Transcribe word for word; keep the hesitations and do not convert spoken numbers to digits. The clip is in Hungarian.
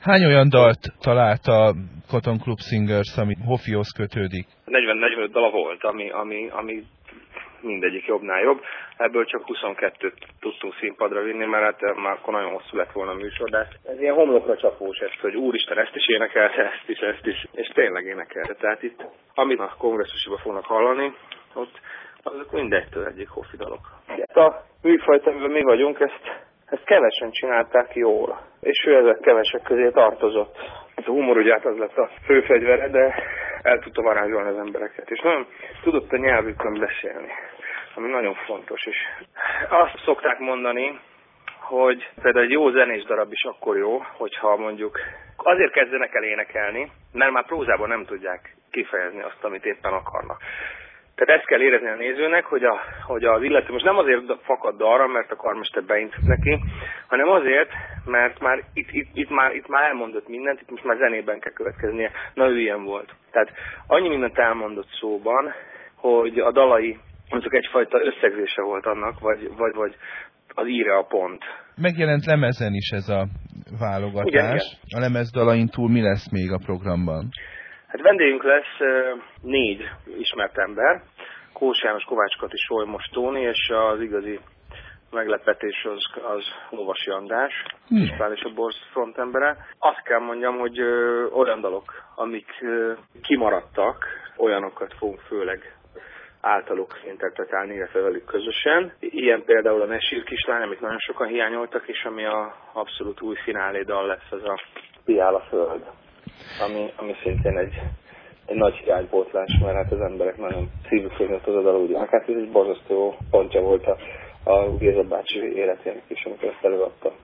Hány olyan dalt talált a Cotton Club Singers, ami Hofihoz kötődik? negyven-negyvenöt dala volt, ami, ami, ami mindegyik jobbnál jobb. Ebből csak huszonkettőt tudtunk színpadra vinni, mert hát már akkor nagyon hosszú lett volna a műsor, de ez ilyen homlokra csapós ezt, hogy úristen, ezt is énekelte, ezt is, ezt is, és tényleg énekelte. Tehát itt, amit a kongresszusiba fognak hallani, ott azok mindegytől egyik Hofi dalok. Ezt a műfajt, amiben mi vagyunk, ezt, ezt kevesen csinálták jól, és ő ezek kevesek közé tartozott. A humor ugye hát az lett a fő fegyvere, de el tudta varázsolni az embereket, és nagyon tudott a nyelvükön beszélni, ami nagyon fontos. És azt szokták mondani, hogy például egy jó zenés darab is akkor jó, hogyha mondjuk azért kezdenek el énekelni, mert már prózában nem tudják kifejezni azt, amit éppen akarnak. Tehát ezt kell érezni a nézőnek, hogy, a, hogy az illető most nem azért fakad dalra, mert a karmester beintett neki, hanem azért, mert már itt, itt, itt, már, itt már elmondott mindent, itt most már zenében kell következnie. Na, ő ilyen volt. Tehát annyi mindent elmondott szóban, hogy a dalai azok egyfajta összegzése volt annak, vagy, vagy, vagy az íre a pont. Megjelent lemezen is ez a válogatás. Igen, igen. A lemezdalain túl mi lesz még a programban? Hát vendégünk lesz uh, négy ismert ember, Kós János, Kovács Kati, Solymos Tóni, és az igazi meglepetés az, az Lovasi András, hmm. Ispán és a Borz frontembere. Azt kell mondjam, hogy uh, olyan dalok, amik uh, kimaradtak, olyanokat fogunk főleg általuk interpretálni, illetve velük közösen. Ilyen például a Ne sír kislány, amit nagyon sokan hiányoltak, és ami a abszolút új finálé dal lesz, az a Piál a föld. Ami, ami szintén egy, egy nagy hiánypótlás, mert hát az emberek nagyon szívükről jött az a dal, úgy. Hát ez egy borzasztó pontja volt a, a Géza bácsi életének is, amikor ezt előadta.